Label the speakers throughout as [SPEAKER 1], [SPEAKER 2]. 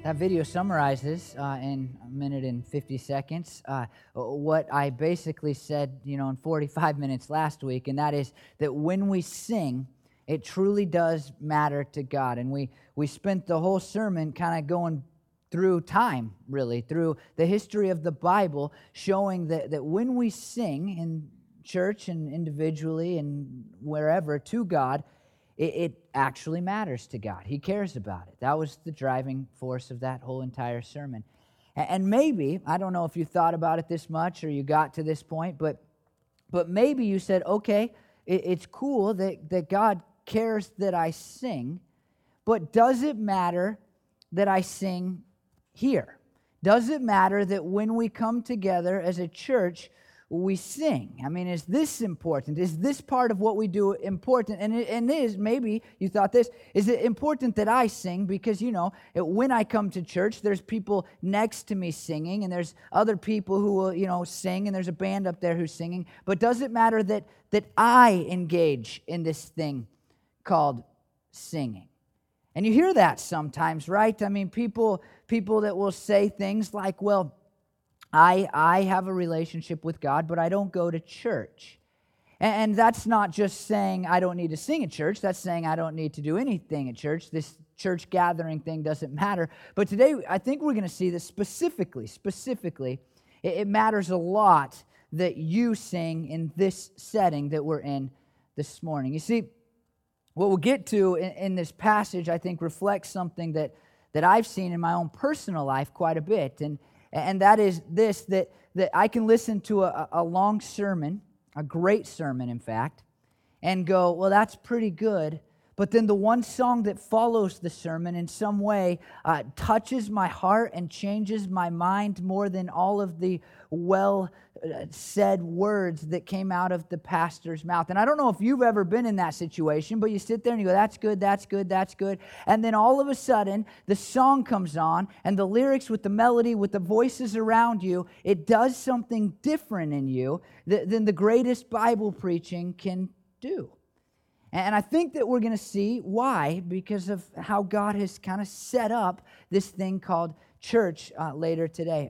[SPEAKER 1] That video summarizes in a minute and 50 seconds what I basically said, in 45 minutes last week, and that is that when we sing, it truly does matter to God. And we spent the whole sermon kind of going through time, really, through the history of the Bible, showing that when we sing in church and individually and wherever to God, it actually matters to God. He cares about it. That was the driving force of that whole entire sermon. And maybe, I don't know if you thought about it this much or you got to this point, but maybe you said, okay, it's cool that God cares that I sing, but does it matter that I sing here? Does it matter that when we come together as a church, we sing? I mean, is this important? Is this part of what we do important? And it is, maybe you thought this, is it important that I sing? Because, when I come to church, there's people next to me singing, and there's other people who will, sing, and there's a band up there who's singing. But does it matter that I engage in this thing called singing? And you hear that sometimes, right? I mean, people that will say things like, well, I have a relationship with God, but I don't go to church. And that's not just saying I don't need to sing at church. That's saying I don't need to do anything at church. This church gathering thing doesn't matter. But today, I think we're going to see that specifically, it matters a lot that you sing in this setting that we're in this morning. You see, what we'll get to in this passage, I think, reflects something that I've seen in my own personal life quite a bit. And that is this, that I can listen to a long sermon, a great sermon, in fact, and go, well, that's pretty good. But then the one song that follows the sermon in some way touches my heart and changes my mind more than all of the well-said words that came out of the pastor's mouth. And I don't know if you've ever been in that situation, but you sit there and you go, that's good, that's good, that's good. And then all of a sudden, the song comes on, and the lyrics with the melody, with the voices around you, it does something different in you than the greatest Bible preaching can do. And I think that we're going to see why, because of how God has kind of set up this thing called church later today.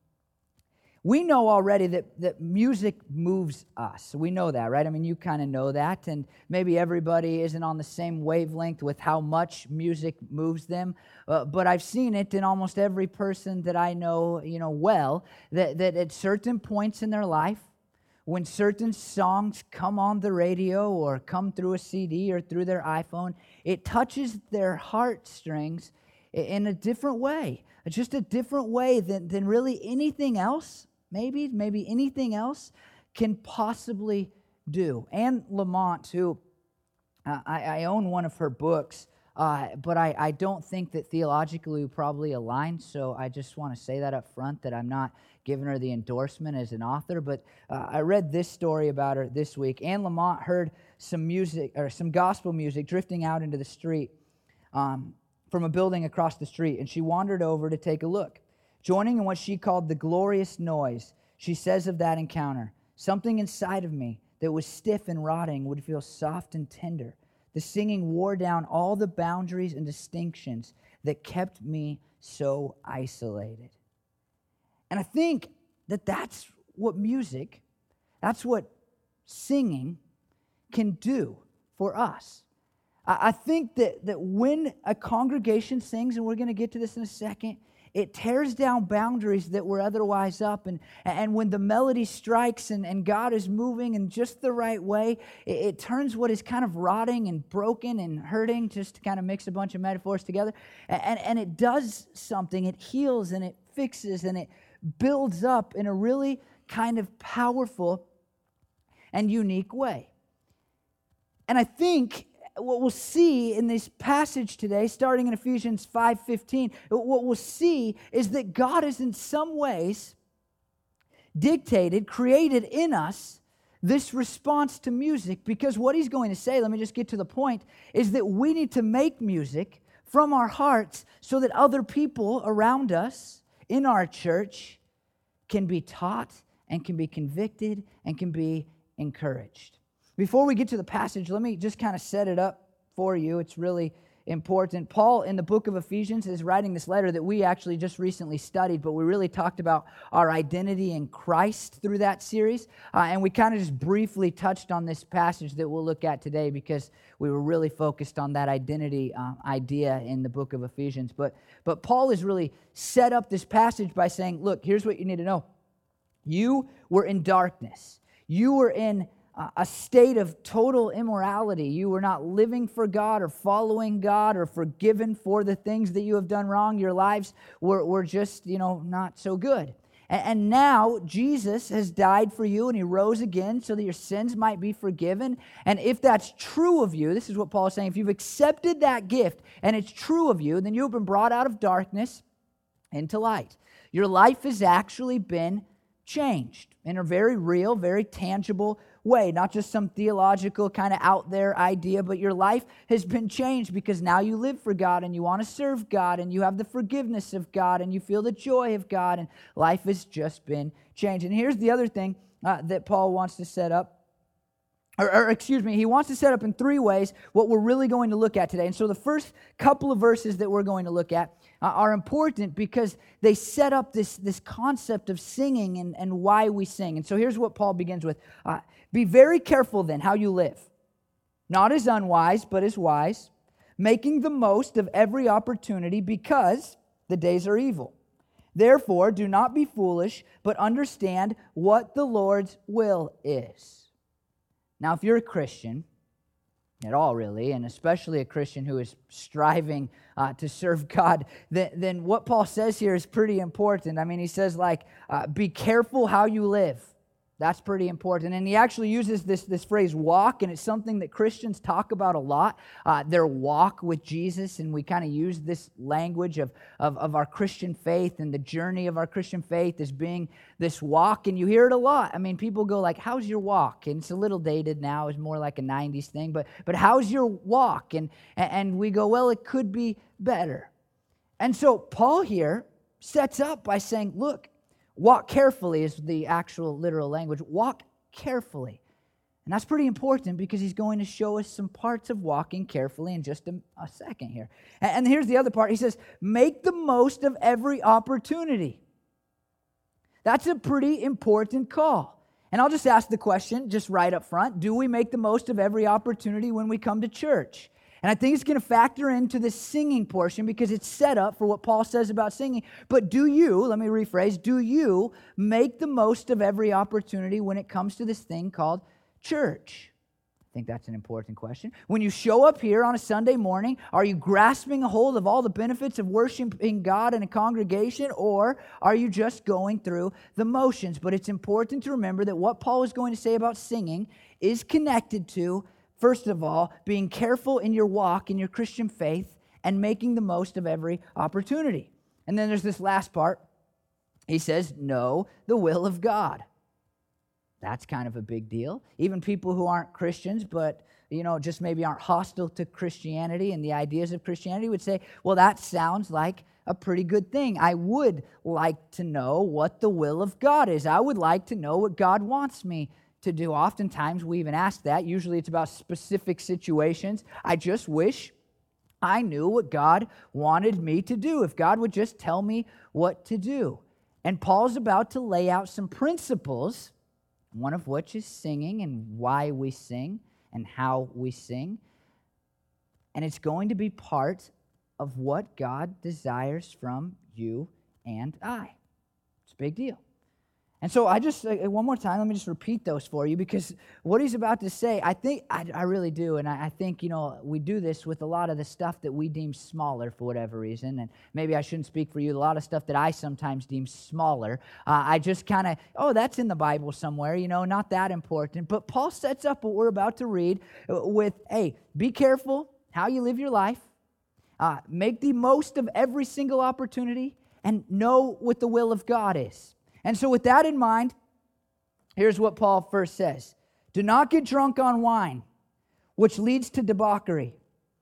[SPEAKER 1] We know already that music moves us. We know that, right? I mean, you kind of know that, and maybe everybody isn't on the same wavelength with how much music moves them, but I've seen it in almost every person that I know, well, that at certain points in their life, when certain songs come on the radio or come through a CD or through their iPhone, it touches their heartstrings in a different way. It's just a different way than really anything else, maybe anything else can possibly do. Anne Lamott, who I own one of her books, but I don't think that theologically we probably align, so I just want to say that up front, that I'm not giving her the endorsement as an author. But I read this story about her this week. Anne Lamott heard some gospel music drifting out into the street from a building across the street, and she wandered over to take a look. Joining in what she called the glorious noise, she says of that encounter, "Something inside of me that was stiff and rotting would feel soft and tender. The singing wore down all the boundaries and distinctions that kept me so isolated." And I think that that's what singing can do for us. I think that when a congregation sings, and we're going to get to this in a second, it tears down boundaries that were otherwise up. And when the melody strikes and God is moving in just the right way, it turns what is kind of rotting and broken and hurting, just to kind of mix a bunch of metaphors together. And it does something. It heals and it fixes and it builds up in a really kind of powerful and unique way. And I think what we'll see in this passage today, starting in Ephesians 5:15, what we'll see is that God has in some ways created in us this response to music, because what he's going to say, let me just get to the point, is that we need to make music from our hearts so that other people around us in our church can be taught and can be convicted and can be encouraged. Before we get to the passage, let me just kind of set it up for you. It's really important. Paul, in the book of Ephesians, is writing this letter that we actually just recently studied, but we really talked about our identity in Christ through that series. And we kind of just briefly touched on this passage that we'll look at today because we were really focused on that identity idea in the book of Ephesians. But Paul has really set up this passage by saying, look, here's what you need to know. You were in darkness. You were in a state of total immorality. You were not living for God or following God or forgiven for the things that you have done wrong. Your lives were just, not so good. And now Jesus has died for you and he rose again so that your sins might be forgiven. And if that's true of you, this is what Paul is saying, if you've accepted that gift and it's true of you, then you have been brought out of darkness into light. Your life has actually been changed in a very real, very tangible way, not just some theological kind of out there idea, but your life has been changed because now you live for God and you want to serve God and you have the forgiveness of God and you feel the joy of God and life has just been changed. And here's the other thing that Paul wants to set up. He wants to set up in three ways what we're really going to look at today. And so the first couple of verses that we're going to look at are important because they set up this concept of singing and why we sing. And so here's what Paul begins with. Be very careful then how you live, not as unwise, but as wise, making the most of every opportunity because the days are evil. Therefore, do not be foolish, but understand what the Lord's will is. Now, if you're a Christian at all, really, and especially a Christian who is striving to serve God, then what Paul says here is pretty important. I mean, he says, be careful how you live. That's pretty important. And he actually uses this phrase, walk, and it's something that Christians talk about a lot, their walk with Jesus, and we kind of use this language of our Christian faith and the journey of our Christian faith as being this walk, and you hear it a lot. I mean, people go like, how's your walk? And it's a little dated now. It's more like a 90s thing, but how's your walk? And we go, well, it could be better. And so Paul here sets up by saying, look, walk carefully is the actual literal language. Walk carefully. And that's pretty important because he's going to show us some parts of walking carefully in just a second here. And here's the other part. He says, make the most of every opportunity. That's a pretty important call. And I'll just ask the question, just right up front, do we make the most of every opportunity when we come to church? And I think it's going to factor into the singing portion because it's set up for what Paul says about singing. But do you, let me rephrase, do you make the most of every opportunity when it comes to this thing called church? I think that's an important question. When you show up here on a Sunday morning, are you grasping a hold of all the benefits of worshiping God in a congregation, or are you just going through the motions? But it's important to remember that what Paul is going to say about singing is connected to, first of all, being careful in your walk, in your Christian faith, and making the most of every opportunity. And then there's this last part. He says, know the will of God. That's kind of a big deal. Even people who aren't Christians, but, just maybe aren't hostile to Christianity and the ideas of Christianity would say, well, that sounds like a pretty good thing. I would like to know what the will of God is. I would like to know what God wants me to do. Oftentimes we even ask that. Usually it's about specific situations. I just wish I knew what God wanted me to do. If God would just tell me what to do. And Paul's about to lay out some principles, one of which is singing and why we sing and how we sing. And it's going to be part of what God desires from you and I. It's a big deal. And so I just, one more time, let me just repeat those for you because what he's about to say, I really do, and I think, we do this with a lot of the stuff that we deem smaller for whatever reason, and maybe I shouldn't speak for you, a lot of stuff that I sometimes deem smaller, I just kind of, that's in the Bible somewhere, not that important, but Paul sets up what we're about to read with, hey, be careful how you live your life, make the most of every single opportunity, and know what the will of God is. And so with that in mind, here's what Paul first says. Do not get drunk on wine, which leads to debauchery.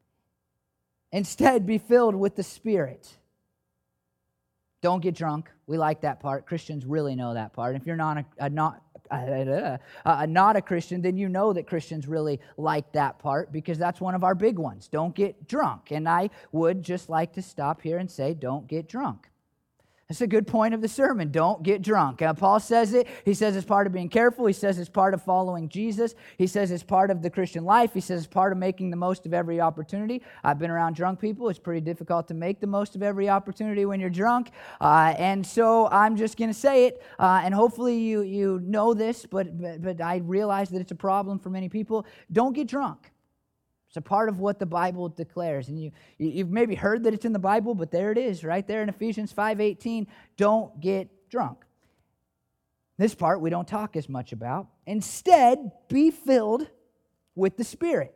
[SPEAKER 1] Instead, be filled with the Spirit. Don't get drunk. We like that part. Christians really know that part. If you're not not a Christian, then you know that Christians really like that part because that's one of our big ones. Don't get drunk. And I would just like to stop here and say, don't get drunk. That's a good point of the sermon. Don't get drunk. Paul says it. He says it's part of being careful. He says it's part of following Jesus. He says it's part of the Christian life. He says it's part of making the most of every opportunity. I've been around drunk people. It's pretty difficult to make the most of every opportunity when you're drunk. And so I'm just going to say it. And hopefully you know this, but I realize that it's a problem for many people. Don't get drunk. It's a part of what the Bible declares. And you've maybe heard that it's in the Bible, but there it is, right there in Ephesians 5:18. Don't get drunk. This part we don't talk as much about. Instead, be filled with the Spirit.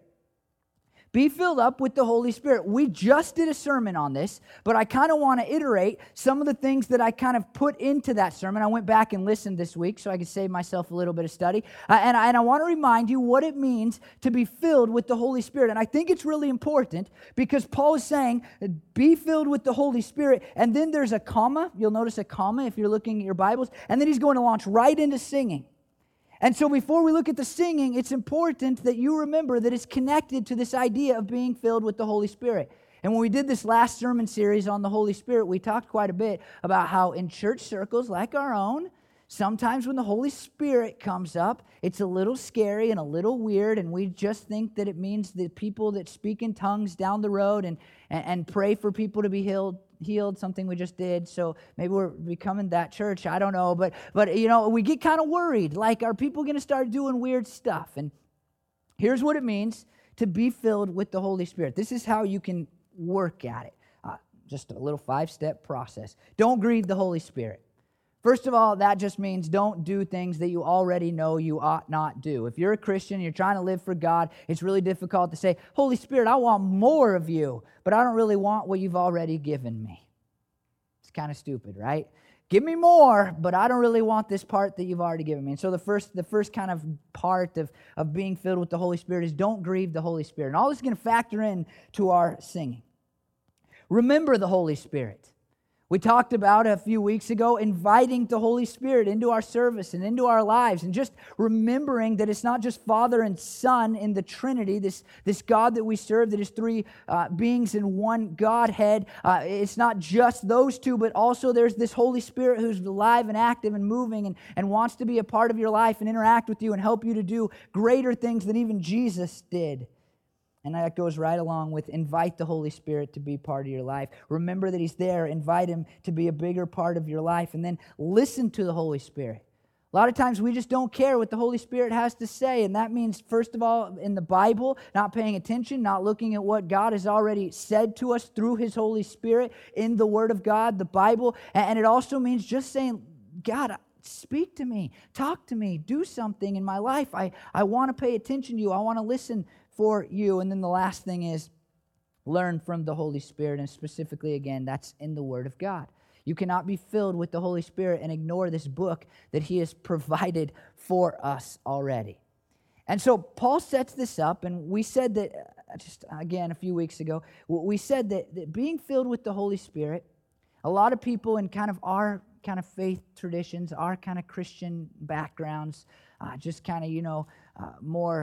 [SPEAKER 1] Be filled up with the Holy Spirit. We just did a sermon on this, but I kind of want to iterate some of the things that I kind of put into that sermon. I went back and listened this week so I could save myself a little bit of study. And I want to remind you what it means to be filled with the Holy Spirit. And I think it's really important because Paul is saying, be filled with the Holy Spirit. And then there's a comma. You'll notice a comma if you're looking at your Bibles. And then he's going to launch right into singing. And so before we look at the singing, it's important that you remember that it's connected to this idea of being filled with the Holy Spirit. And when we did this last sermon series on the Holy Spirit, we talked quite a bit about how in church circles like our own, sometimes when the Holy Spirit comes up, it's a little scary and a little weird, and we just think that it means the people that speak in tongues down the road and pray for people to be healed, something we just did. So maybe we're becoming that church. I don't know. But you know, we get kind of worried. Like, are people going to start doing weird stuff? And here's what it means to be filled with the Holy Spirit. This is how you can work at it. Just a little 5-step process. Don't grieve the Holy Spirit. First of all, that just means don't do things that you already know you ought not do. If you're a Christian, you're trying to live for God, it's really difficult to say, Holy Spirit, I want more of you, but I don't really want what you've already given me. It's kind of stupid, right? Give me more, but I don't really want this part that you've already given me. And so the first kind of part of being filled with the Holy Spirit is don't grieve the Holy Spirit. And all this is going to factor in to our singing. Remember the Holy Spirit. We talked about a few weeks ago inviting the Holy Spirit into our service and into our lives, and just remembering that it's not just Father and Son in the Trinity, this God that we serve that is three beings in one Godhead. It's not just those two, but also there's this Holy Spirit who's alive and active and moving and wants to be a part of your life and interact with you and help you to do greater things than even Jesus did. And that goes right along with invite the Holy Spirit to be part of your life. Remember that He's there. Invite Him to be a bigger part of your life. And then listen to the Holy Spirit. A lot of times we just don't care what the Holy Spirit has to say. And that means, first of all, in the Bible, not paying attention, not looking at what God has already said to us through His Holy Spirit in the Word of God, the Bible. And it also means just saying, God, speak to me, talk to me, do something in my life. I want to pay attention to you. I want to listen for you. And then the last thing is learn from the Holy Spirit, and specifically, again, that's in the Word of God. You cannot be filled with the Holy Spirit and ignore this book that He has provided for us already. And so Paul sets this up, and we said that, just again a few weeks ago, we said that being filled with the Holy Spirit, a lot of people in kind of our kind of faith traditions, our kind of Christian backgrounds, just kind of,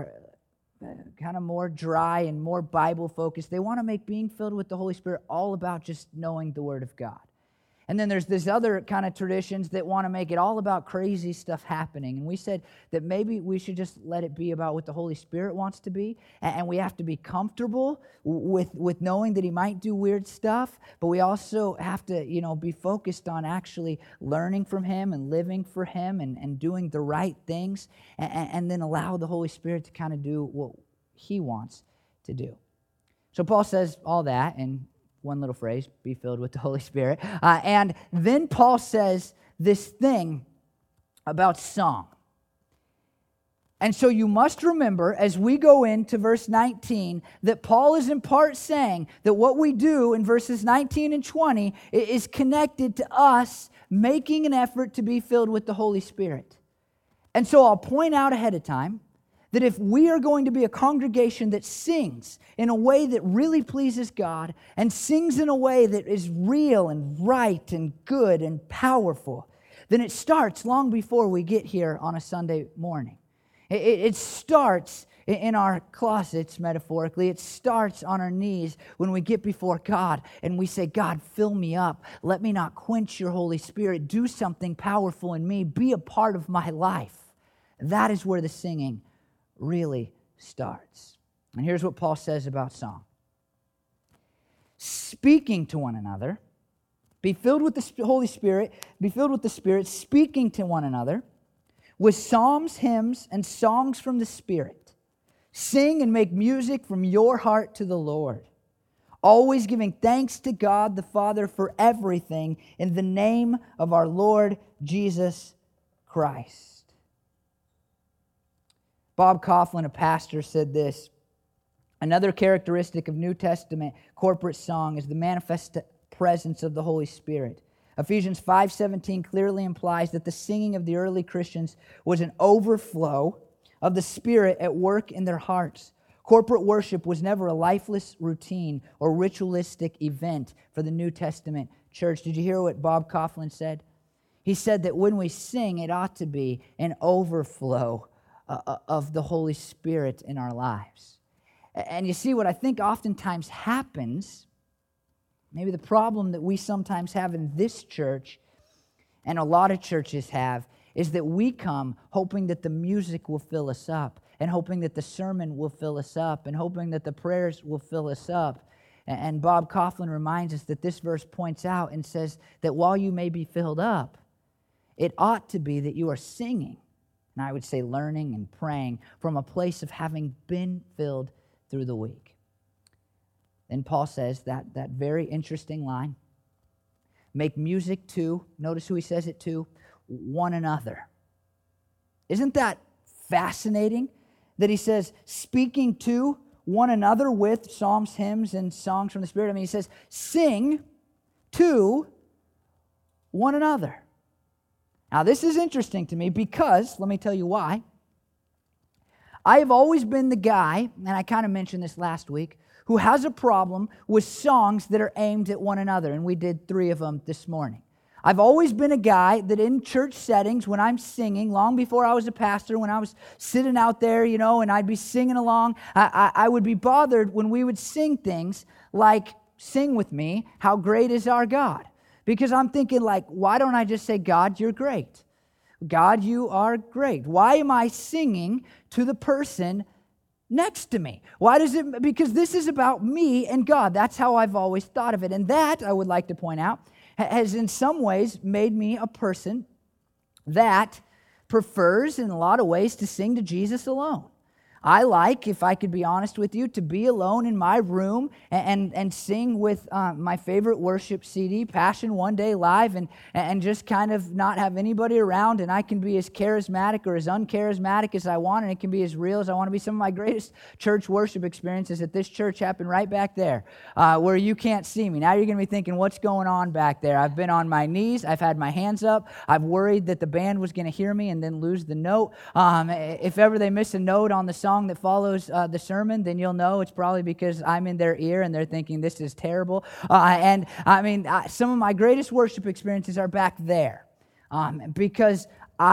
[SPEAKER 1] more dry and more Bible focused. They want to make being filled with the Holy Spirit all about just knowing the Word of God. And then there's this other kind of traditions that want to make it all about crazy stuff happening. And we said that maybe we should just let it be about what the Holy Spirit wants to be. And we have to be comfortable with knowing that He might do weird stuff. But we also have to, be focused on actually learning from Him and living for Him and doing the right things. And then allow the Holy Spirit to kind of do what He wants to do. So Paul says all that, and one little phrase, be filled with the Holy Spirit. And then Paul says this thing about song. And so you must remember, as we go into verse 19, that Paul is in part saying that what we do in verses 19 and 20 is connected to us making an effort to be filled with the Holy Spirit. And so I'll point out ahead of time that if we are going to be a congregation that sings in a way that really pleases God and sings in a way that is real and right and good and powerful, then it starts long before we get here on a Sunday morning. It starts in our closets, metaphorically. It starts on our knees when we get before God and we say, God, fill me up. Let me not quench your Holy Spirit. Do something powerful in me. Be a part of my life. That is where the singing really starts. And here's what Paul says about song. Speaking to one another, be filled with the Holy Spirit, be filled with the Spirit, speaking to one another with psalms, hymns, and songs from the Spirit. Sing and make music from your heart to the Lord, always giving thanks to God the Father for everything in the name of our Lord Jesus Christ. Bob Coughlin, a pastor, said this: another characteristic of New Testament corporate song is the manifest presence of the Holy Spirit. Ephesians 5:17 clearly implies that the singing of the early Christians was an overflow of the Spirit at work in their hearts. Corporate worship was never a lifeless routine or ritualistic event for the New Testament church. Did you hear what Bob Coughlin said? He said that when we sing, it ought to be an overflow of the Holy Spirit in our lives. And you see, what I think oftentimes happens, maybe the problem that we sometimes have in this church, and a lot of churches have, is that we come hoping that the music will fill us up, and hoping that the sermon will fill us up, and hoping that the prayers will fill us up. And Bob Coughlin reminds us that this verse points out and says that while you may be filled up, it ought to be that you are singing, and I would say learning and praying from a place of having been filled through the week. Then Paul says that very interesting line, make music to, notice who he says it to, one another. Isn't that fascinating that he says speaking to one another with psalms, hymns, and songs from the Spirit? I mean, he says sing to one another. Now, this is interesting to me because, let me tell you why. I have always been the guy, and I kind of mentioned this last week, who has a problem with songs that are aimed at one another, and we did 3 of them this morning. I've always been a guy that in church settings, when I'm singing, long before I was a pastor, when I was sitting out there, and I'd be singing along, I would be bothered when we would sing things like, sing with me, how great is our God? Because I'm thinking like, why don't I just say, God, you're great? God, you are great. Why am I singing to the person next to me? Why does it? Because this is about me and God. That's how I've always thought of it. And that, I would like to point out, has in some ways made me a person that prefers in a lot of ways to sing to Jesus alone. I like, if I could be honest with you, to be alone in my room and sing with my favorite worship CD, Passion One Day Live, and just kind of not have anybody around, and I can be as charismatic or as uncharismatic as I want, and it can be as real as I want to be. Some of my greatest church worship experiences at this church happened right back there, where you can't see me. Now you're going to be thinking, what's going on back there? I've been on my knees. I've had my hands up. I've worried that the band was going to hear me and then lose the note. If ever they miss a note on the song that follows the sermon, then you'll know it's probably because I'm in their ear and they're thinking this is terrible. And I mean, some of my greatest worship experiences are back there, because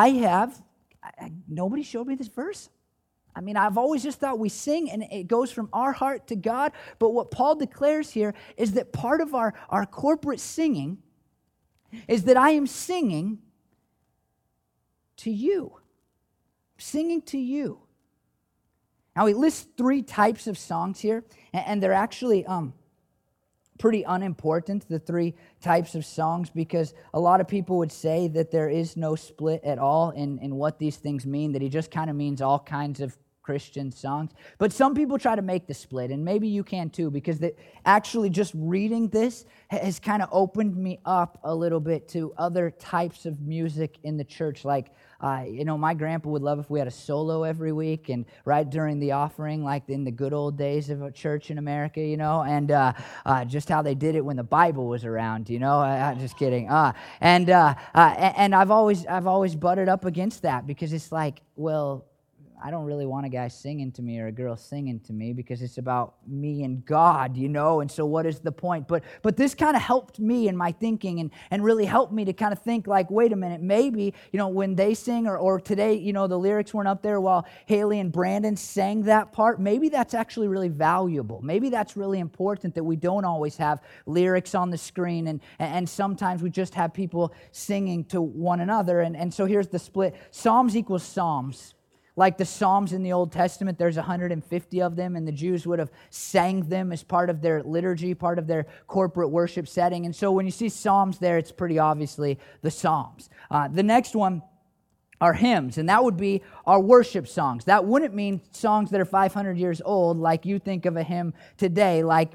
[SPEAKER 1] nobody showed me this verse. I mean, I've always just thought we sing and it goes from our heart to God. But what Paul declares here is that part of our corporate singing is that I am singing to you. Singing to you. Now, he lists 3 types of songs here, and they're actually pretty unimportant, the 3 types of songs, because a lot of people would say that there is no split at all in what these things mean, that he just kind of means all kinds of Christian songs. But some people try to make the split, and maybe you can too, because actually just reading this has kind of opened me up a little bit to other types of music in the church. Like, my grandpa would love if we had a solo every week, and right during the offering, like in the good old days of a church in America, and just how they did it when the Bible was around, I'm just kidding. And I've always butted up against that, because it's like, well, I don't really want a guy singing to me or a girl singing to me because it's about me and God, and so what is the point? But this kind of helped me in my thinking and really helped me to kind of think like, wait a minute, maybe, when they sing or today, the lyrics weren't up there while Haley and Brandon sang that part, maybe that's actually really valuable. Maybe that's really important that we don't always have lyrics on the screen and sometimes we just have people singing to one another. And so here's the split. Psalms equals Psalms. Like the Psalms in the Old Testament, there's 150 of them, and the Jews would have sang them as part of their liturgy, part of their corporate worship setting. And so when you see Psalms there, it's pretty obviously the Psalms. The next one are hymns, and that would be our worship songs. That wouldn't mean songs that are 500 years old, like you think of a hymn today, like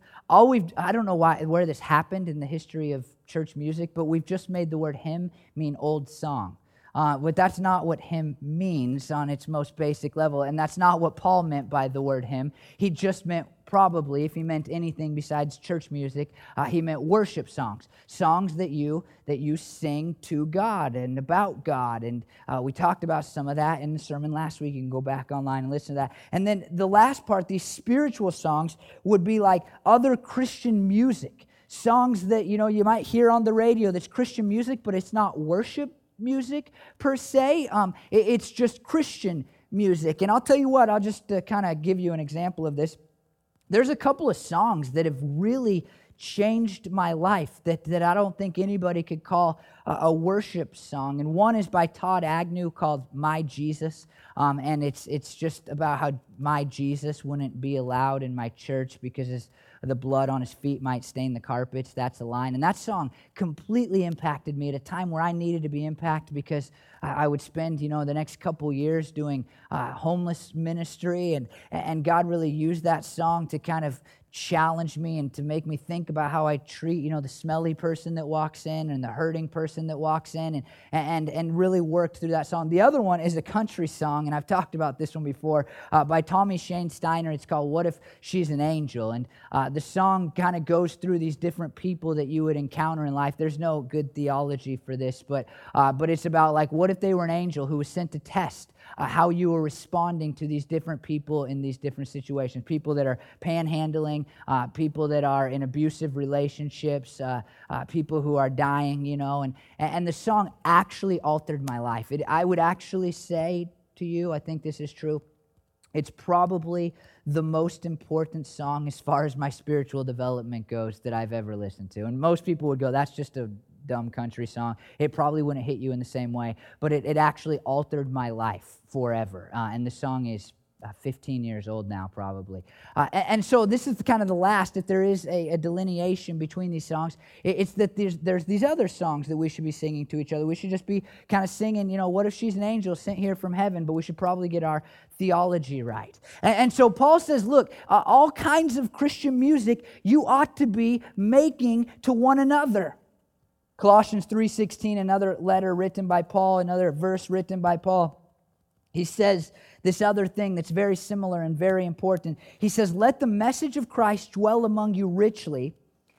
[SPEAKER 1] I don't know where this happened in the history of church music, but we've just made the word hymn mean old song. But that's not what hymn means on its most basic level, and that's not what Paul meant by the word hymn. He just meant, probably, if he meant anything besides church music, he meant worship songs. Songs that you sing to God and about God, and we talked about some of that in the sermon last week. You can go back online and listen to that. And then the last part, these spiritual songs, would be like other Christian music. Songs that, you might hear on the radio that's Christian music, but it's not worship music per se. It's just Christian music. And I'll tell you what, I'll just kind of give you an example of this. There's a couple of songs that have really changed my life that I don't think anybody could call a worship song. And one is by Todd Agnew called My Jesus. And it's just about how my Jesus wouldn't be allowed in my church because the blood on his feet might stain the carpets. That's the line. And that song completely impacted me at a time where I needed to be impacted because I would spend, the next couple years doing homeless ministry. And God really used that song to kind of challenge me and to make me think about how I treat, the smelly person that walks in and the hurting person that walks in and really worked through that song. The other one is a country song, and I've talked about this one before, by Tommy Shane Steiner. It's called What If She's an Angel? And the song kind of goes through these different people that you would encounter in life. There's no good theology for this, but it's about like, what if they were an angel who was sent to test how you were responding to these different people in these different situations, people that are panhandling, people that are in abusive relationships, people who are dying, and the song actually altered my life. I would actually say to you, I think this is true, it's probably the most important song as far as my spiritual development goes that I've ever listened to. And most people would go, that's just a dumb country song. It probably wouldn't hit you in the same way, but it actually altered my life forever. And the song is 15 years old now, probably. And so this is kind of the last, if there is a delineation between these songs, it's that there's these other songs that we should be singing to each other. We should just be kind of singing, what if she's an angel sent here from heaven, but we should probably get our theology right. And so Paul says, look, all kinds of Christian music you ought to be making to one another. Colossians 3:16, another letter written by Paul, another verse written by Paul. He says this other thing that's very similar and very important. He says, let the message of Christ dwell among you richly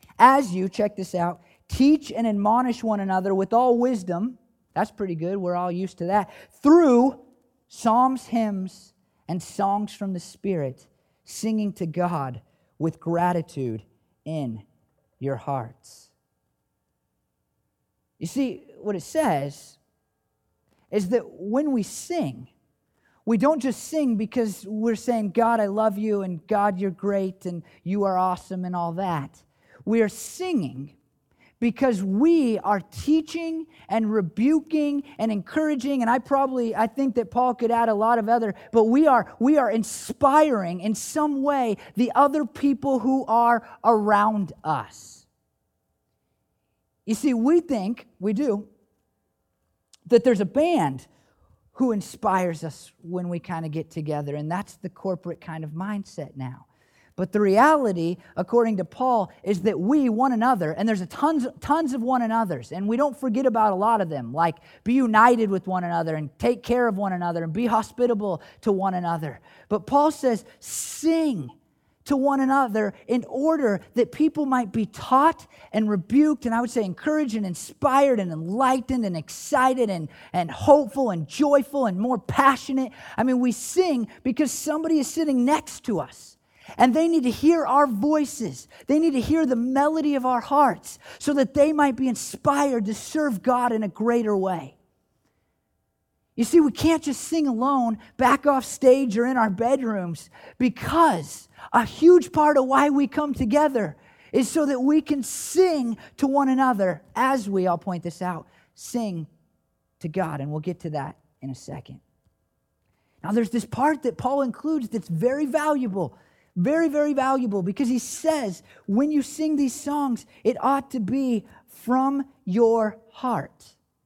[SPEAKER 1] as you, check this out, teach and admonish one another with all wisdom. That's pretty good. We're all used to that. Through psalms, hymns, and songs from the Spirit, singing to God with gratitude in your hearts. You see, what it says is that when we sing, we don't just sing because we're saying, God, I love you, and God, you're great, and you are awesome, and all that. We are singing because we are teaching and rebuking and encouraging, and I think that Paul could add a lot of other, but we are inspiring in some way the other people who are around us. You see, we do, that there's a band who inspires us when we kind of get together, and that's the corporate kind of mindset now. But the reality, according to Paul, is that we, one another, and there's tons of one another's, and we don't forget about a lot of them, like be united with one another and take care of one another and be hospitable to one another. But Paul says, sing to one another in order that people might be taught and rebuked, and I would say encouraged and inspired and enlightened and excited and hopeful and joyful and more passionate. I mean, we sing because somebody is sitting next to us. And they need to hear our voices. They need to hear the melody of our hearts so that they might be inspired to serve God in a greater way. You see, we can't just sing alone back off stage or in our bedrooms, because a huge part of why we come together is so that we can sing to one another as we, I'll point this out, sing to God. And we'll get to that in a second. Now, there's this part that Paul includes that's very valuable. Very, very valuable, because he says when you sing these songs, it ought to be from your heart.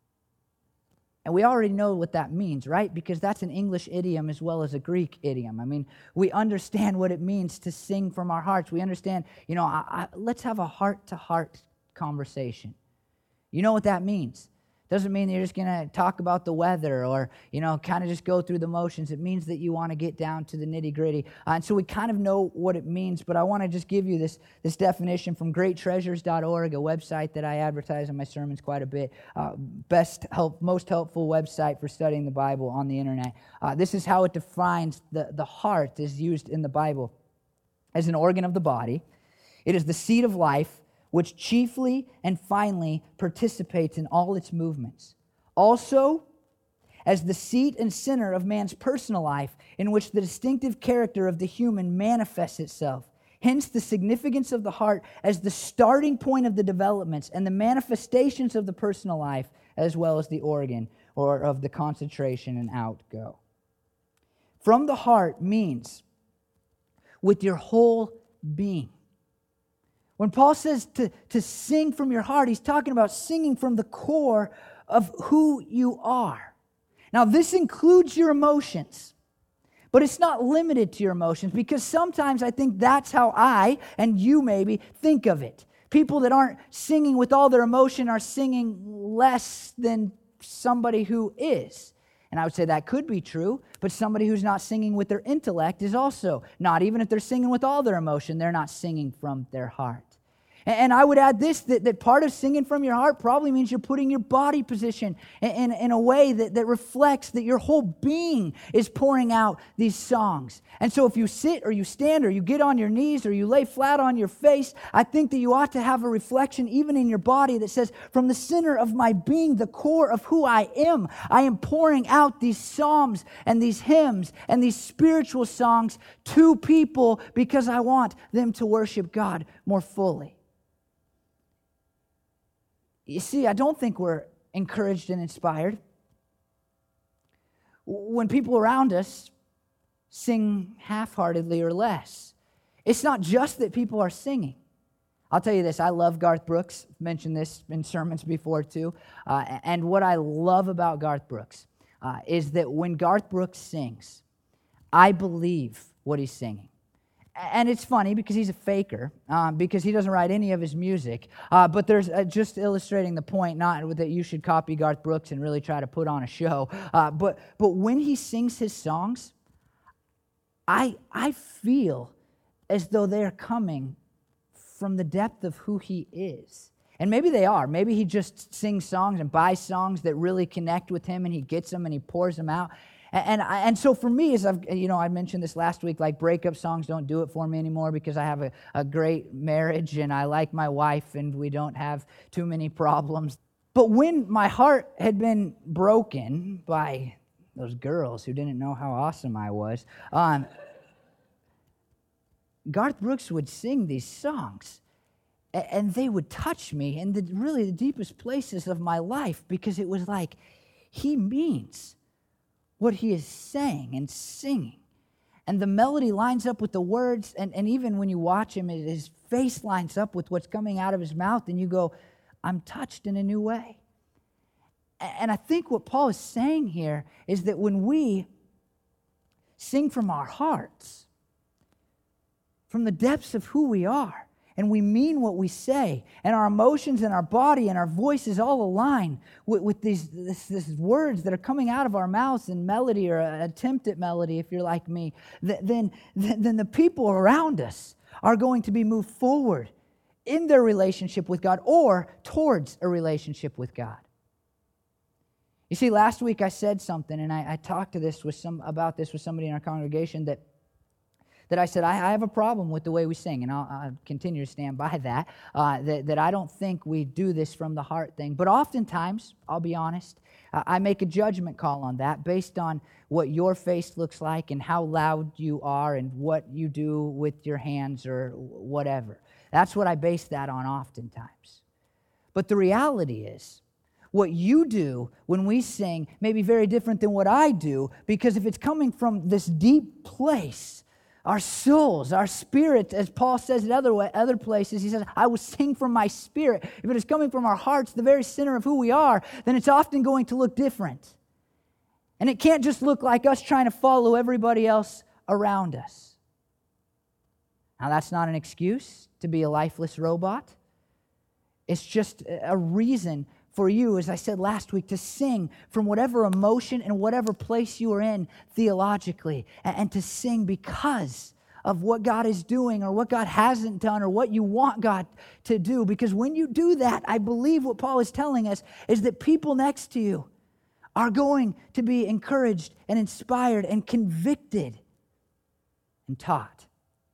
[SPEAKER 1] And we already know what that means, right? Because that's an English idiom as well as a Greek idiom. I mean, we understand what it means to sing from our hearts. We understand, let's have a heart-to-heart conversation. You know what that means. Doesn't mean that you're just going to talk about the weather or, kind of just go through the motions. It means that you want to get down to the nitty-gritty. And so we kind of know what it means, but I want to just give you this definition from greattreasures.org, a website that I advertise in my sermons quite a bit. Most helpful website for studying the Bible on the internet. This is how it defines the heart is used in the Bible as an organ of the body. It is the seat of life, which chiefly and finally participates in all its movements. Also, as the seat and center of man's personal life, in which the distinctive character of the human manifests itself. Hence, the significance of the heart as the starting point of the developments and the manifestations of the personal life, as well as the organ, or of the concentration and outgo. From the heart means with your whole being. When Paul says to sing from your heart, he's talking about singing from the core of who you are. Now, this includes your emotions, but it's not limited to your emotions, because sometimes I think that's how I, and you maybe, think of it. People that aren't singing with all their emotion are singing less than somebody who is. And I would say that could be true, but somebody who's not singing with their intellect is also not. Even if they're singing with all their emotion, they're not singing from their heart. And I would add this, that part of singing from your heart probably means you're putting your body position in a way that reflects that your whole being is pouring out these songs. And so if you sit or you stand or you get on your knees or you lay flat on your face, I think that you ought to have a reflection even in your body that says, from the center of my being, the core of who I am pouring out these psalms and these hymns and these spiritual songs to people because I want them to worship God more fully. You see, I don't think we're encouraged and inspired when people around us sing half-heartedly or less. It's not just that people are singing. I'll tell you this, I love Garth Brooks. I've mentioned this in sermons before too. And what I love about Garth Brooks is that when Garth Brooks sings, I believe what he's singing. And it's funny because he's a faker, because he doesn't write any of his music. But there's just illustrating the point, not that you should copy Garth Brooks and really try to put on a show. But when he sings his songs, I feel as though they're coming from the depth of who he is. And maybe they are. Maybe he just sings songs and buys songs that really connect with him, and he gets them and he pours them out. And so for me, as I mentioned this last week, like breakup songs don't do it for me anymore because I have a great marriage and I like my wife and we don't have too many problems. But when my heart had been broken by those girls who didn't know how awesome I was, Garth Brooks would sing these songs and they would touch me in the deepest places of my life, because it was like he means what he is saying and singing. And the melody lines up with the words, and even when you watch him, his face lines up with what's coming out of his mouth, and you go, I'm touched in a new way. And I think what Paul is saying here is that when we sing from our hearts, from the depths of who we are, and we mean what we say, and our emotions and our body and our voices all align with these words that are coming out of our mouths in melody or an attempt at melody, if you're like me, then the people around us are going to be moved forward in their relationship with God or towards a relationship with God. You see, last week I said something, and I talked about this with somebody in our congregation that I said, I have a problem with the way we sing, and I'll continue to stand by that, that I don't think we do this from the heart thing. But oftentimes, I'll be honest, I make a judgment call on that based on what your face looks like and how loud you are and what you do with your hands or whatever. That's what I base that on oftentimes. But the reality is, what you do when we sing may be very different than what I do, because if it's coming from this deep place, our souls, our spirit, as Paul says in other places, he says, I will sing from my spirit. If it is coming from our hearts, the very center of who we are, then it's often going to look different. And it can't just look like us trying to follow everybody else around us. Now, that's not an excuse to be a lifeless robot. It's just a reason for you, as I said last week, to sing from whatever emotion and whatever place you are in theologically, and to sing because of what God is doing or what God hasn't done or what you want God to do. Because when you do that, I believe what Paul is telling us is that people next to you are going to be encouraged and inspired and convicted and taught.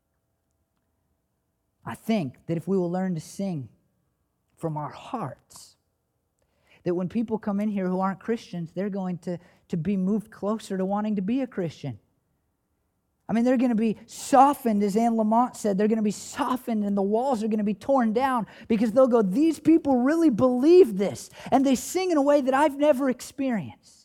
[SPEAKER 1] I think that if we will learn to sing from our hearts, that when people come in here who aren't Christians, they're going to be moved closer to wanting to be a Christian. I mean, they're going to be softened, as Anne Lamott said. They're going to be softened, and the walls are going to be torn down, because they'll go, these people really believe this, and they sing in a way that I've never experienced.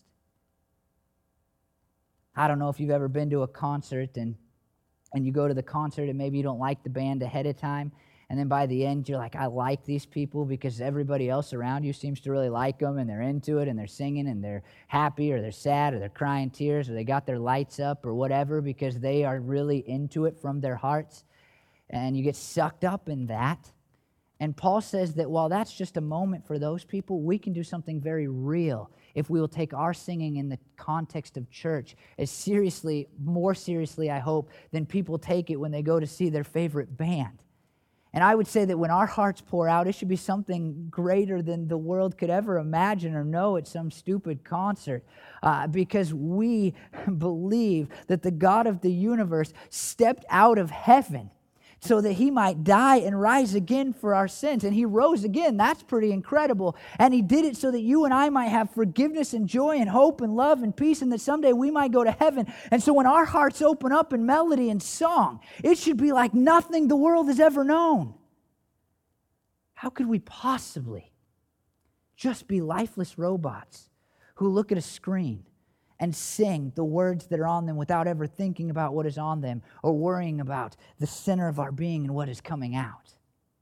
[SPEAKER 1] I don't know if you've ever been to a concert, and you go to the concert, and maybe you don't like the band ahead of time, and then by the end, you're like, I like these people because everybody else around you seems to really like them, and they're into it, and they're singing, and they're happy, or they're sad, or they're crying tears, or they got their lights up, or whatever, because they are really into it from their hearts. And you get sucked up in that. And Paul says that while that's just a moment for those people, we can do something very real if we will take our singing in the context of church as seriously, more seriously, I hope, than people take it when they go to see their favorite band. And I would say that when our hearts pour out, it should be something greater than the world could ever imagine or know at some stupid concert, because we believe that the God of the universe stepped out of heaven so that he might die and rise again for our sins. And he rose again. That's pretty incredible. And he did it so that you and I might have forgiveness and joy and hope and love and peace, and that someday we might go to heaven. And so when our hearts open up in melody and song, it should be like nothing the world has ever known. How could we possibly just be lifeless robots who look at a screen and sing the words that are on them without ever thinking about what is on them or worrying about the center of our being and what is coming out?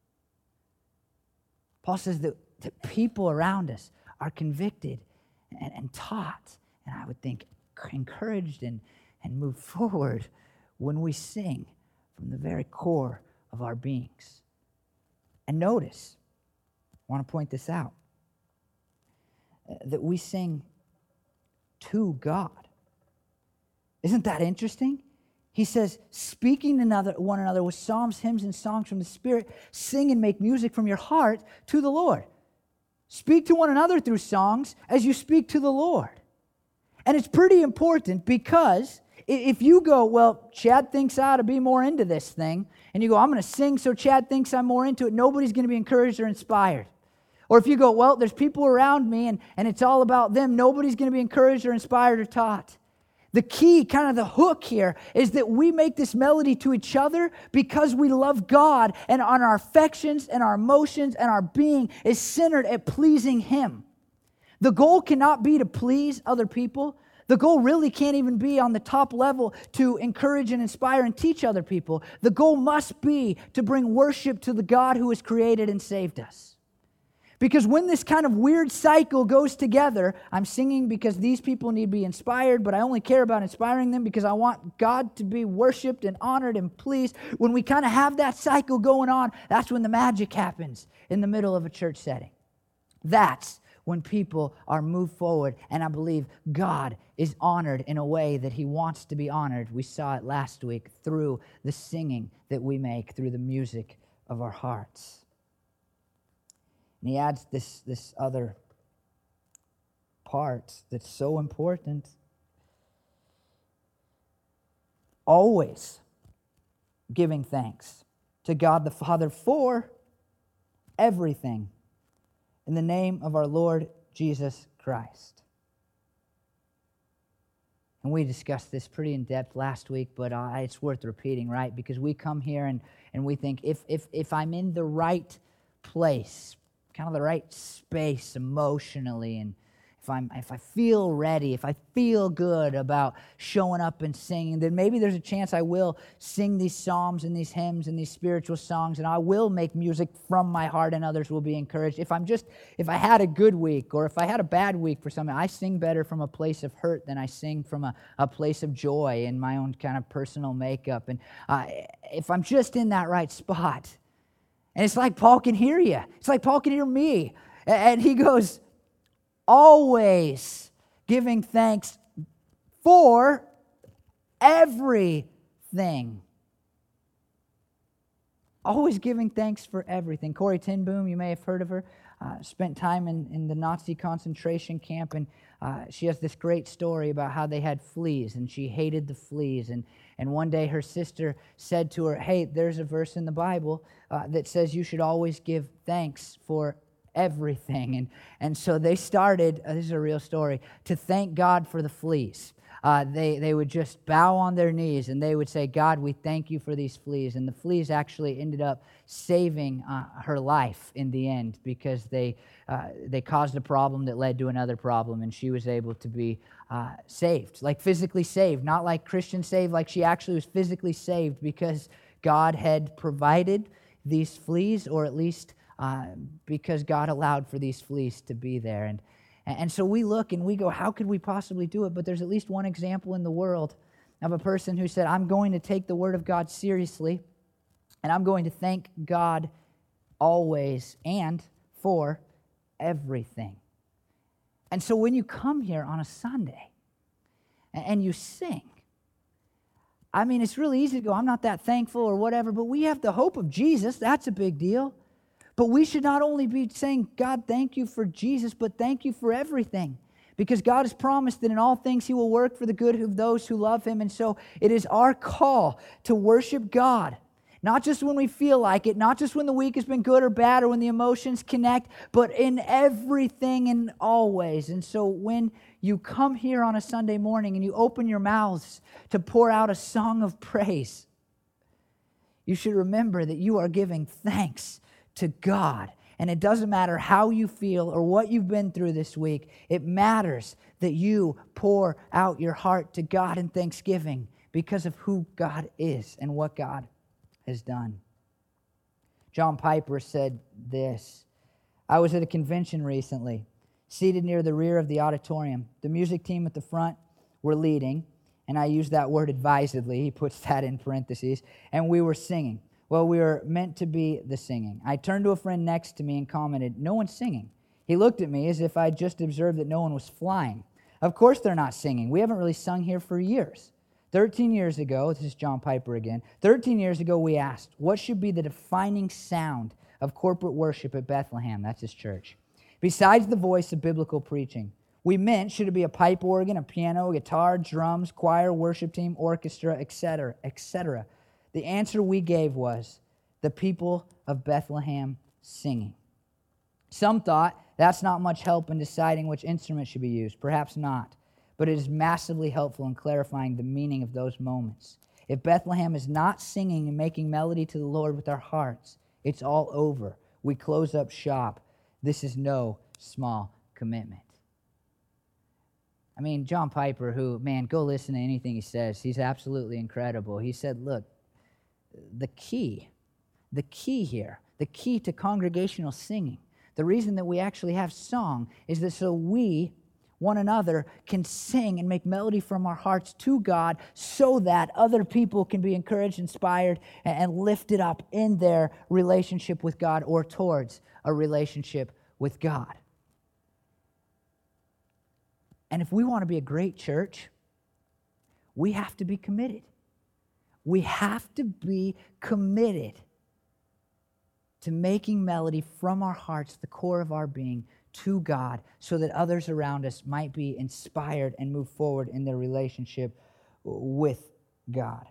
[SPEAKER 1] Paul says that people around us are convicted and taught, and I would think encouraged and moved forward when we sing from the very core of our beings. And notice, I want to point this out, that we sing to God. Isn't that interesting? He says, speaking to one another with psalms, hymns, and songs from the Spirit, sing and make music from your heart to the Lord. Speak to one another through songs as you speak to the Lord. And it's pretty important, because if you go, well, Chad thinks I ought to be more into this thing, and you go, I'm going to sing so Chad thinks I'm more into it, nobody's going to be encouraged or inspired. Or if you go, well, there's people around me and it's all about them, nobody's going to be encouraged or inspired or taught. The key, kind of the hook here, is that we make this melody to each other because we love God, and on our affections and our emotions and our being is centered at pleasing Him. The goal cannot be to please other people. The goal really can't even be on the top level to encourage and inspire and teach other people. The goal must be to bring worship to the God who has created and saved us. Because when this kind of weird cycle goes together, I'm singing because these people need to be inspired, but I only care about inspiring them because I want God to be worshiped and honored and pleased. When we kind of have that cycle going on, that's when the magic happens in the middle of a church setting. That's when people are moved forward, and I believe God is honored in a way that He wants to be honored. We saw it last week through the singing that we make, through the music of our hearts. And he adds this other part that's so important. Always giving thanks to God the Father for everything in the name of our Lord Jesus Christ. And we discussed this pretty in depth last week, but it's worth repeating, right? Because we come here and we think, if I'm in the right place, kind of the right space emotionally, and if I feel ready, if I feel good about showing up and singing, then maybe there's a chance I will sing these psalms and these hymns and these spiritual songs, and I will make music from my heart, and others will be encouraged. If I had a good week, or if I had a bad week for something, I sing better from a place of hurt than I sing from a place of joy in my own kind of personal makeup. And if I'm just in that right spot, and it's like Paul can hear you. It's like Paul can hear me. And he goes, always giving thanks for everything. Always giving thanks for everything. Corrie ten Boom, you may have heard of her, spent time in the Nazi concentration camp, and she has this great story about how they had fleas, and she hated the fleas. And one day her sister said to her, hey, there's a verse in the Bible that says you should always give thanks for everything. And so they started, this is a real story, to thank God for the fleas. They would just bow on their knees and they would say, God, we thank you for these fleas. And the fleas actually ended up saving her life in the end, because they caused a problem that led to another problem, and she was able to be saved, like physically saved, not like Christian saved, like she actually was physically saved because God had provided these fleas, or at least because God allowed for these fleas to be there. And so we look and we go, how could we possibly do it? But there's at least one example in the world of a person who said, I'm going to take the Word of God seriously, and I'm going to thank God always and for everything. And so when you come here on a Sunday and you sing, I mean, it's really easy to go, I'm not that thankful or whatever, but we have the hope of Jesus. That's a big deal. But we should not only be saying, God, thank you for Jesus, but thank you for everything. Because God has promised that in all things He will work for the good of those who love Him. And so it is our call to worship God. Not just when we feel like it, not just when the week has been good or bad or when the emotions connect, but in everything and always. And so when you come here on a Sunday morning and you open your mouths to pour out a song of praise, you should remember that you are giving thanks to God. And it doesn't matter how you feel or what you've been through this week. It matters that you pour out your heart to God in thanksgiving because of who God is and what God has done. John Piper said this: I was at a convention recently, seated near the rear of the auditorium. The music team at the front were leading, and I use that word advisedly. He puts that in parentheses. And we were singing. Well, we were meant to be the singing. I turned to a friend next to me and commented, no one's singing. He looked at me as if I'd just observed that no one was flying. Of course they're not singing. We haven't really sung here for years. 13 years ago, this is John Piper again, 13 years ago we asked, what should be the defining sound of corporate worship at Bethlehem? That's his church. Besides the voice of biblical preaching, we meant, should it be a pipe organ, a piano, a guitar, drums, choir, worship team, orchestra, etc., etc.? The answer we gave was the people of Bethlehem singing. Some thought that's not much help in deciding which instrument should be used. Perhaps not. But it is massively helpful in clarifying the meaning of those moments. If Bethlehem is not singing and making melody to the Lord with our hearts, it's all over. We close up shop. This is no small commitment. I mean, John Piper, who, man, go listen to anything he says. He's absolutely incredible. He said, look, the key here, the key to congregational singing, The reason that we actually have song is that so we, one another, can sing and make melody from our hearts to God so that other people can be encouraged, inspired, and lifted up in their relationship with God or towards a relationship with God. And if we want to be a great church, we have to be committed. We have to be committed to making melody from our hearts, the core of our being, to God, so that others around us might be inspired and move forward in their relationship with God.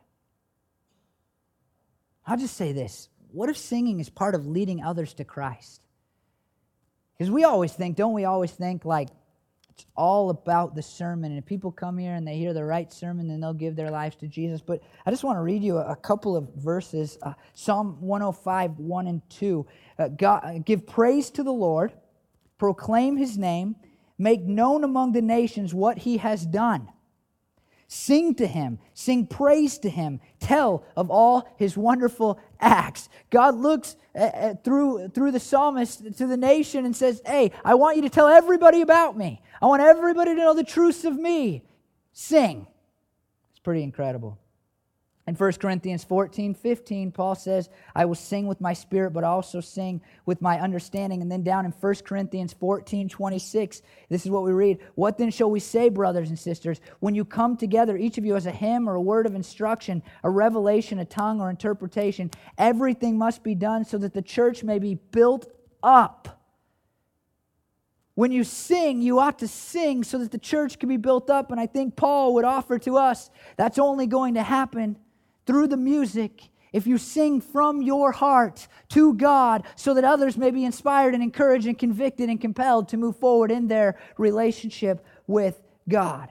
[SPEAKER 1] I'll just say this. What if singing is part of leading others to Christ? Because we always think, don't we always think, like, it's all about the sermon, and if people come here and they hear the right sermon, then they'll give their lives to Jesus. But I just want to read you a couple of verses. Psalm 105, 1 and 2. Give praise to the Lord, proclaim His name, make known among the nations what He has done. Sing to Him, sing praise to Him, tell of all His wonderful acts. God looks through the psalmist to the nation and says, hey, I want you to tell everybody about me. I want everybody to know the truths of me. Sing. It's pretty incredible. In 1 Corinthians 14:15, Paul says, I will sing with my spirit, but also sing with my understanding. And then down in 1 Corinthians 14:26, this is what we read. What then shall we say, brothers and sisters? When you come together, each of you has a hymn or a word of instruction, a revelation, a tongue, or interpretation. Everything must be done so that the church may be built up. When you sing, you ought to sing so that the church can be built up. And I think Paul would offer to us that's only going to happen through the music if you sing from your heart to God so that others may be inspired and encouraged and convicted and compelled to move forward in their relationship with God.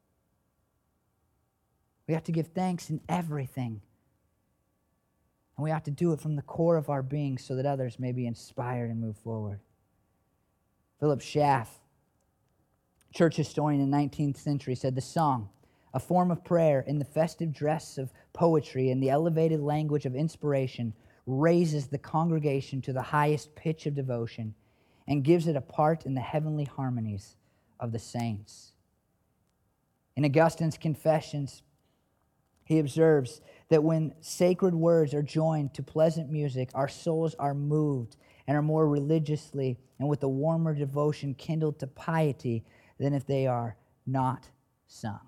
[SPEAKER 1] We have to give thanks in everything. And we have to do it from the core of our being so that others may be inspired and move forward. Philip Schaff, church historian in the 19th century, said the song, a form of prayer in the festive dress of poetry and the elevated language of inspiration, raises the congregation to the highest pitch of devotion and gives it a part in the heavenly harmonies of the saints. In Augustine's Confessions, he observes that when sacred words are joined to pleasant music, our souls are moved and are more religiously and with a warmer devotion kindled to piety than if they are not sung.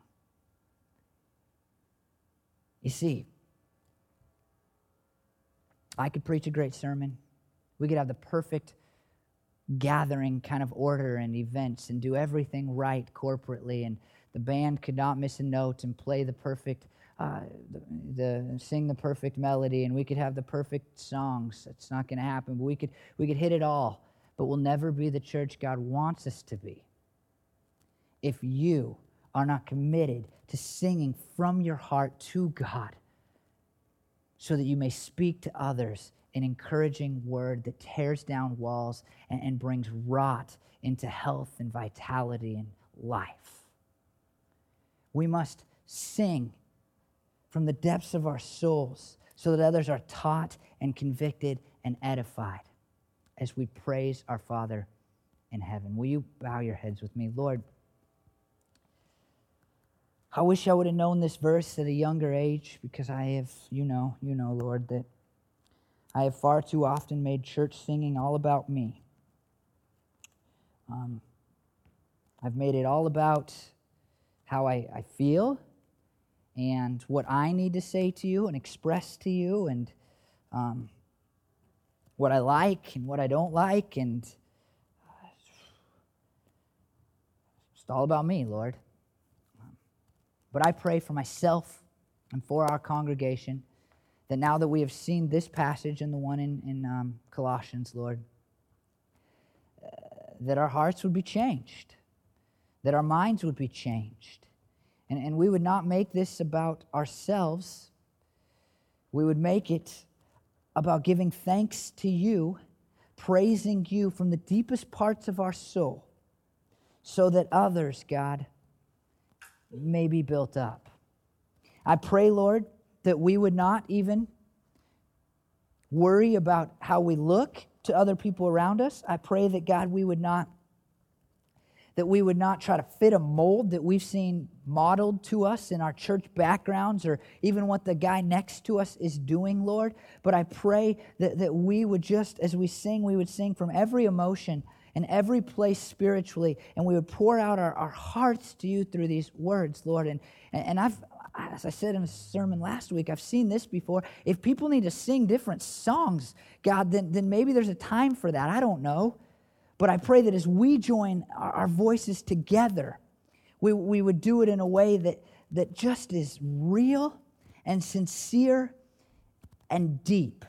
[SPEAKER 1] You see, I could preach a great sermon. We could have the perfect gathering kind of order and events and do everything right corporately, and the band could not miss a note and play the perfect, sing the perfect melody, and we could have the perfect songs. It's not going to happen, but we could hit it all, but we'll never be the church God wants us to be if you are not committed to singing from your heart to God so that you may speak to others an encouraging word that tears down walls and brings rot into health and vitality and life. We must sing from the depths of our souls so that others are taught and convicted and edified as we praise our Father in heaven. Will you bow your heads with me? Lord, I wish I would have known this verse at a younger age, because I have, you know, Lord, that I have far too often made church singing all about me. I've made it all about how I feel and what I need to say to you and express to you, and what I like and what I don't like, and it's all about me, Lord. But I pray for myself and for our congregation that now that we have seen this passage and the one in Colossians, Lord, that our hearts would be changed, that our minds would be changed, and we would not make this about ourselves. We would make it about giving thanks to you, praising you from the deepest parts of our soul, so that others, God, may be built up. I pray, Lord, that we would not even worry about how we look to other people around us. I pray that, God, we would not try to fit a mold that we've seen modeled to us in our church backgrounds or even what the guy next to us is doing, Lord. But I pray that we would just, as we sing, we would sing from every emotion and every place spiritually, and we would pour out our hearts to you through these words, Lord. And I've, as I said in a sermon last week, I've seen this before. If people need to sing different songs, God, then maybe there's a time for that. I don't know. But I pray that as we join our voices together, we would do it in a way that just is real and sincere and deep.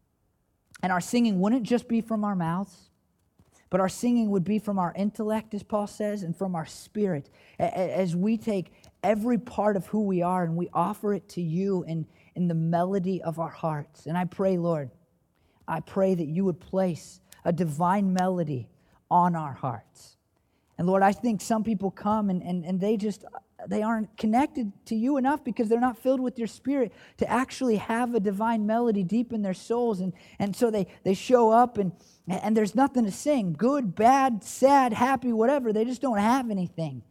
[SPEAKER 1] And our singing wouldn't just be from our mouths, but our singing would be from our intellect, as Paul says, and from our spirit, as we take every part of who we are and we offer it to you in the melody of our hearts. And I pray, Lord, I pray that you would place a divine melody on our hearts. And Lord, I think some people come and they aren't connected to you enough because they're not filled with your Spirit to actually have a divine melody deep in their souls. And so they show up and there's nothing to sing. Good, bad, sad, happy, whatever. They just don't have anything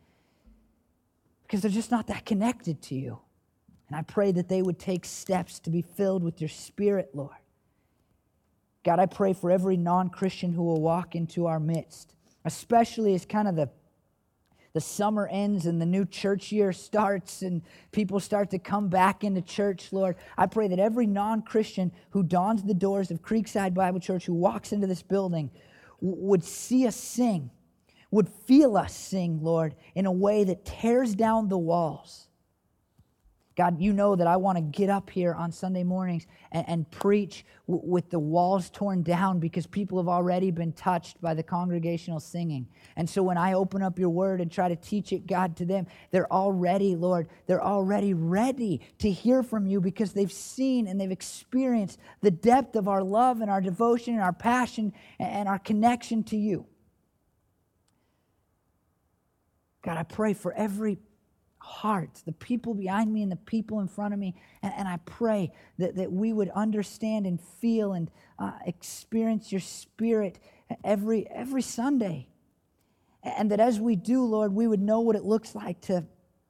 [SPEAKER 1] because they're just not that connected to you. And I pray that they would take steps to be filled with your Spirit, Lord. God, I pray for every non-Christian who will walk into our midst, especially as kind of the summer ends and the new church year starts and people start to come back into church, Lord. I pray that every non-Christian who dons the doors of Creekside Bible Church, who walks into this building, would see us sing, would feel us sing, Lord, in a way that tears down the walls. God, you know that I want to get up here on Sunday mornings and preach with the walls torn down because people have already been touched by the congregational singing. And so when I open up your word and try to teach it, God, to them, they're already, Lord, they're already ready to hear from you because they've seen and they've experienced the depth of our love and our devotion and our passion and our connection to you. God, I pray for every heart, the people behind me and the people in front of me, and I pray that we would understand and feel and experience your Spirit every Sunday, and that as we do, Lord, we would know what it looks like to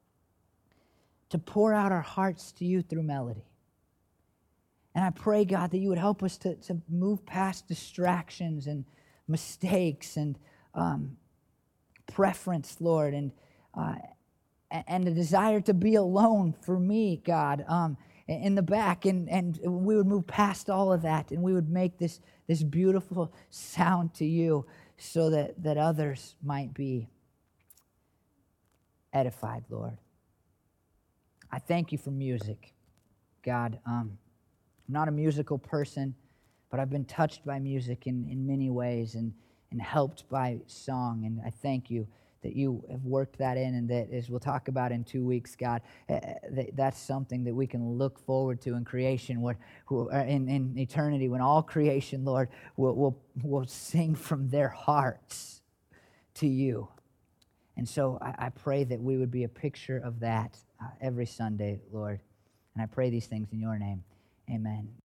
[SPEAKER 1] pour out our hearts to you through melody. And I pray, God, that you would help us to move past distractions and mistakes and preference, Lord, and the desire to be alone for me, God, in the back. And we would move past all of that, and we would make this beautiful sound to you so that others might be edified, Lord. I thank you for music, God. I'm not a musical person, but I've been touched by music in many ways and helped by song, and I thank you that you have worked that in, and that, as we'll talk about in 2 weeks, God, that's something that we can look forward to in creation, in eternity, when all creation, Lord, will sing from their hearts to you. And so I pray that we would be a picture of that every Sunday, Lord. And I pray these things in your name. Amen.